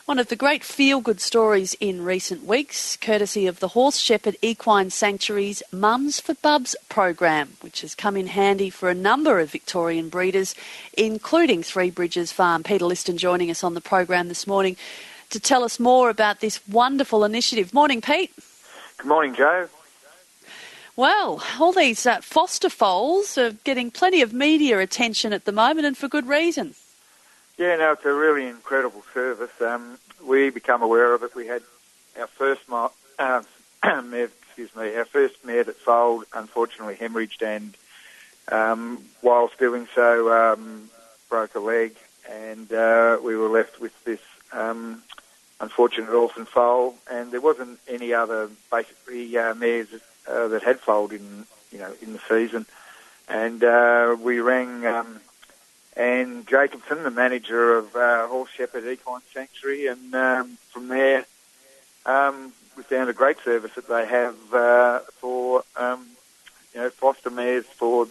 One of the great feel-good stories in recent weeks, courtesy of the Horse Shepherd Equine Sanctuary's Mums for Bubs program, which has come in handy for a number of Victorian breeders, including Three Bridges Farm. Peter Liston joining us on the program this morning to tell us more about this wonderful initiative. Morning, Pete. Good morning, Joe. Well, all these foster foals are getting plenty of media attention at the moment, and for good reason. Yeah, no, it's a really incredible service. We become aware of it. We had our first mare, our first mare that foaled, unfortunately hemorrhaged, and whilst doing so, broke a leg, and we were left with this unfortunate orphan foal. And there wasn't any other basically mares that had foaled in the season, and we rang Anne Jacobson, the manager of Horse Shepherd Equine Sanctuary, and from there we found a great service that they have for foster mares for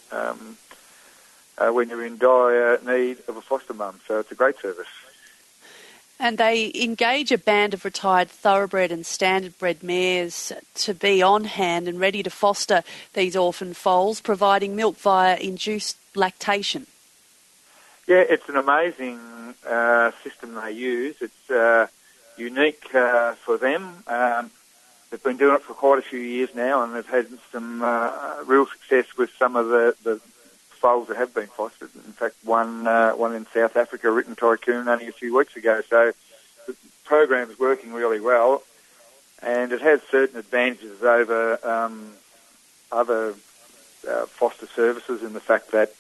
when you're in dire need of a foster mum. So it's a great service. And they engage a band of retired thoroughbred and standardbred mares to be on hand and ready to foster these orphan foals, providing milk via induced lactation. Yeah, it's an amazing system they use. It's unique for them. They've been doing it for quite a few years now, and they've had some real success with some of the foals that have been fostered. In fact, one in South Africa, written Tycoon, only a few weeks ago. So the program is working really well, and it has certain advantages over other foster services in the fact that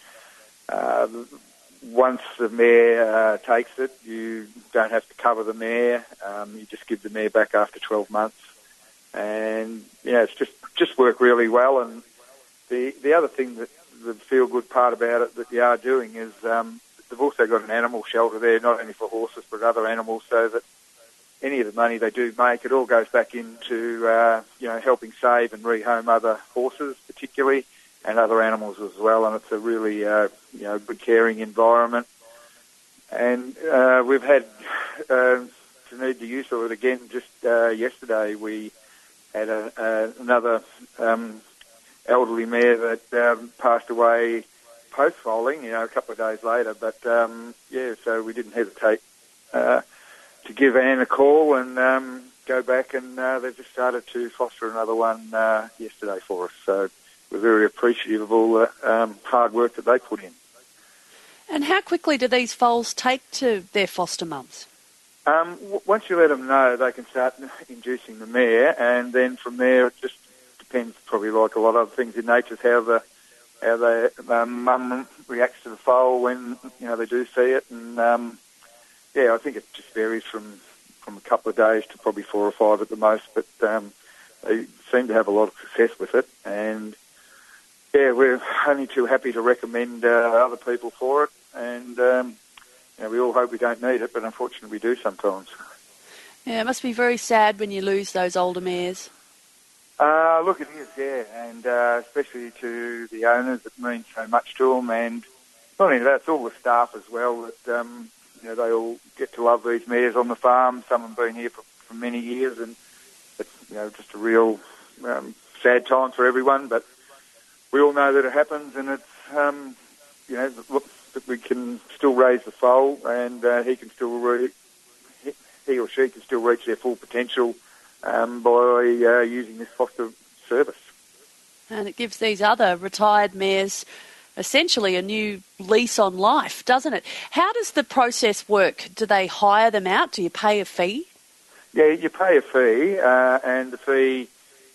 once the mare takes it, you don't have to cover the mare. You just give the mare back after 12 months. And, it's just worked really well. And the other thing that the feel-good part about it that you are doing is they've also got an animal shelter there, not only for horses but other animals, so that any of the money they do make, it all goes back into, helping save and rehome other horses particularly, and other animals as well, and it's a really, good caring environment. And we've had to need the use of it again. Just yesterday, we had another elderly mare that passed away post-foaling, a couple of days later. But so we didn't hesitate to give Anne a call and go back, and they've just started to foster another one yesterday for us. So we're very appreciative of all the hard work that they put in. And how quickly do these foals take to their foster mums? Once you let them know, they can start inducing the mare, and then from there it just depends, probably like a lot of other things in nature, how the mum reacts to the foal when they do see it. And I think it just varies from a couple of days to probably 4 or 5 at the most, but they seem to have a lot of success with it. And we're only too happy to recommend other people for it, and we all hope we don't need it, but unfortunately we do sometimes. Yeah, it must be very sad when you lose those older mares. Look, it is, yeah, and especially to the owners, it means so much to them, and not only that, it's all the staff as well that they all get to love these mares on the farm. Some have been here for many years, and it's just a real sad time for everyone, but we all know that it happens, and it's, that we can still raise the foal, and he or she can still reach their full potential by using this foster service. And it gives these other retired mares essentially a new lease on life, doesn't it? How does the process work? Do they hire them out? Do you pay a fee? Yeah, you pay a fee, and the fee...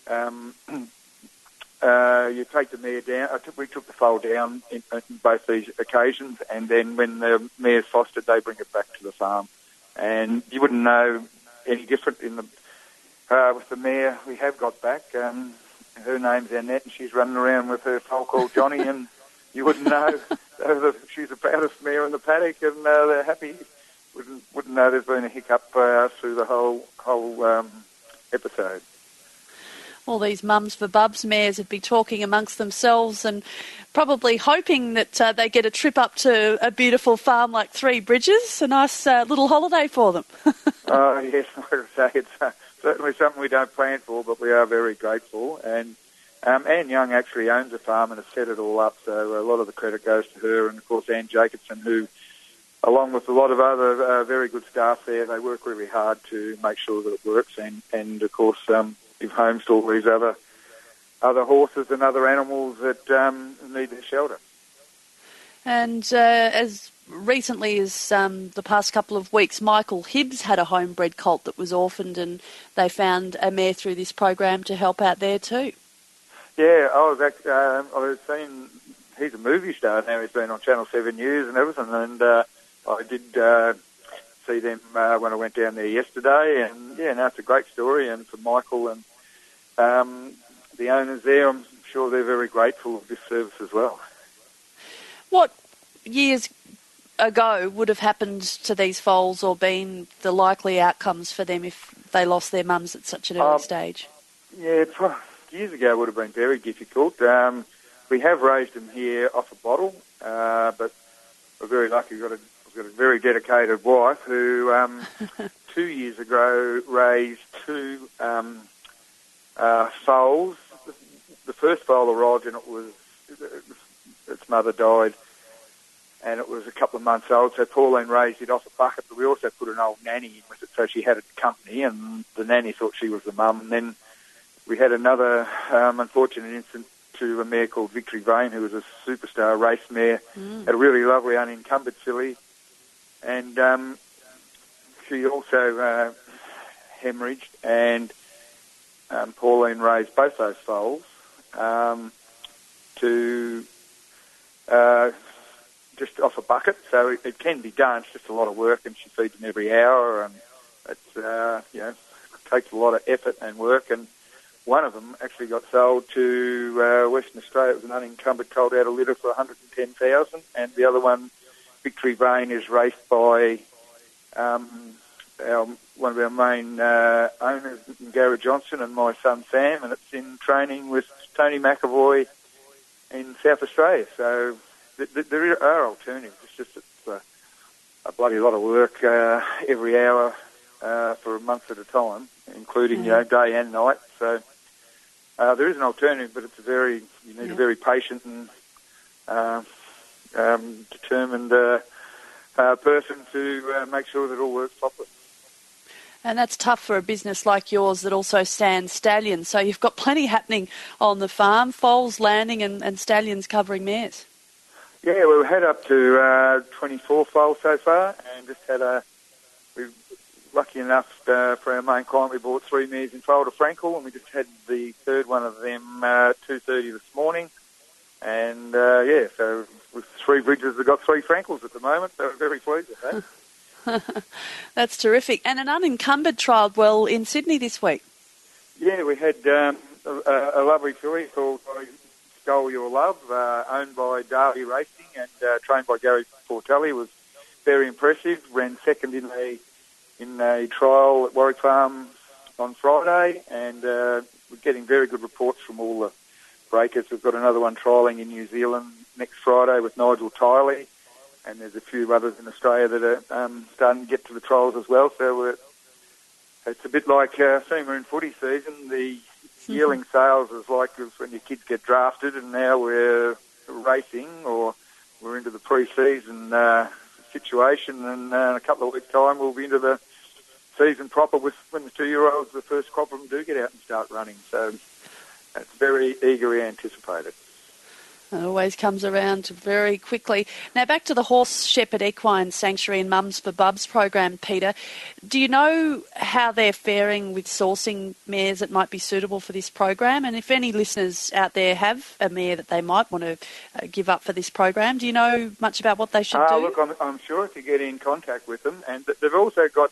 you take the mare down. We took the foal down in both these occasions, and then when the mare's fostered, they bring it back to the farm. And you wouldn't know any different with the mare we have got back. Her name's Annette, and she's running around with her foal called Johnny, and you wouldn't know. She's the proudest mare in the paddock, and they're happy. Wouldn't know there's been a hiccup through the whole episode. All these Mums for Bubs mares would be talking amongst themselves and probably hoping that they get a trip up to a beautiful farm like Three Bridges, a nice little holiday for them. Yes, like I say, it's certainly something we don't plan for, but we are very grateful. And Anne Young actually owns a farm and has set it all up, so a lot of the credit goes to her. And, of course, Anne Jacobson, who, along with a lot of other very good staff there, they work really hard to make sure that it works. And of course, you've homeschooled all these other horses and other animals that need their shelter. And as recently as the past couple of weeks, Michael Hibbs had a homebred colt that was orphaned, and they found a mare through this program to help out there too. Yeah, I've seen, he's a movie star now. He's been on Channel 7 News and everything, and I did see them when I went down there yesterday, and yeah, no, it's a great story, and for Michael and the owners there, I'm sure they're very grateful of this service as well. What years ago would have happened to these foals or been the likely outcomes for them if they lost their mums at such an early stage? Yeah, years ago would have been very difficult. We have raised them here off a bottle, but we're very lucky. We've got a very dedicated wife who 2 years ago raised two foals. The first foal arrived and its mother died, and it was a couple of months old, so Pauline raised it off a bucket, but we also put an old nanny in with it, so she had it company, and the nanny thought she was the mum. And then we had another unfortunate incident to a mare called Victory Vane, who was a superstar race mare, had a really lovely unencumbered filly, and she also hemorrhaged, and Pauline raised both those foals to just off a bucket, so it can be done. It's just a lot of work, and she feeds them every hour, and it takes a lot of effort and work. And one of them actually got sold to Western Australia. It was an unencumbered colt out of litter for $110,000, and the other one, Victory Vane, is raced by one of our main owners, Gary Johnson, and my son Sam, and it's in training with Tony McAvoy in South Australia. So there are alternatives. It's a bloody lot of work every hour for a month at a time, including day and night. So there is an alternative, but it's you need a very patient and determined person to make sure that it all works properly. And that's tough for a business like yours that also stands stallions. So you've got plenty happening on the farm, foals landing and stallions covering mares. Yeah, we've had up to 24 foals so far, and just we're lucky enough for our main client, we bought 3 mares in trial to Frankel, and we just had the third one of them 2:30 this morning. And so with 3 bridges, we've got 3 Frankels at the moment, so we're very pleased with that. That's terrific. And an unencumbered trialled well in Sydney this week. Yeah, we had a lovely filly called Stole Your Love, owned by Darley Racing and trained by Gary Portelli. Was very impressive. Ran second in a trial at Warwick Farm on Friday, and we're getting very good reports from all the breakers. We've got another one trialling in New Zealand next Friday with Nigel Tiley, and there's a few others in Australia that are starting to get to the trials as well. So it's a bit like SEMA in footy season. The yearling sales is like when your kids get drafted, and now we're racing, or we're into the pre-season situation, and in a couple of weeks' time we'll be into the season proper with when the 2-year-olds, the first crop of them, do get out and start running. So it's very eagerly anticipated. It always comes around very quickly. Now back to the Horse Shepherd Equine Sanctuary and Mums for Bubs program, Peter. Do you know how they're faring with sourcing mares that might be suitable for this program? And if any listeners out there have a mare that they might want to give up for this program, do you know much about what they should do? Look, I'm sure if you get in contact with them, and they've also got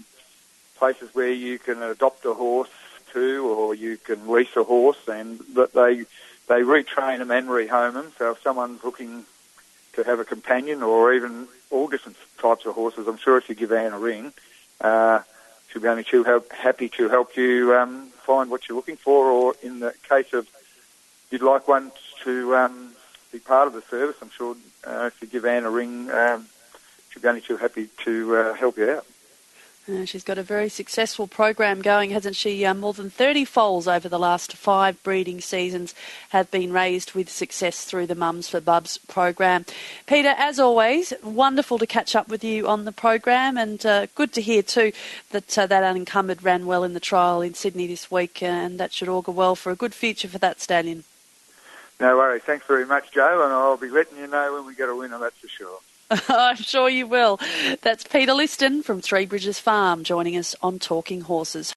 places where you can adopt a horse to, or you can lease a horse, and that they retrain them and rehome them. So if someone's looking to have a companion, or even all different types of horses, I'm sure if you give Anne a ring, she'll be only too happy to help you find what you're looking for. Or in the case of you'd like one to be part of the service, I'm sure if you give Anne a ring, she'll be only too happy to help you out. She's got a very successful program going, hasn't she? More than 30 foals over the last 5 breeding seasons have been raised with success through the Mums for Bubs program. Peter, as always, wonderful to catch up with you on the program, and good to hear too that that Unencumbered ran well in the trial in Sydney this week, and that should augur well for a good future for that stallion. No worries. Thanks very much, Joe, and I'll be letting you know when we get a winner, that's for sure. I'm sure you will. That's Peter Liston from Three Bridges Farm joining us on Talking Horses.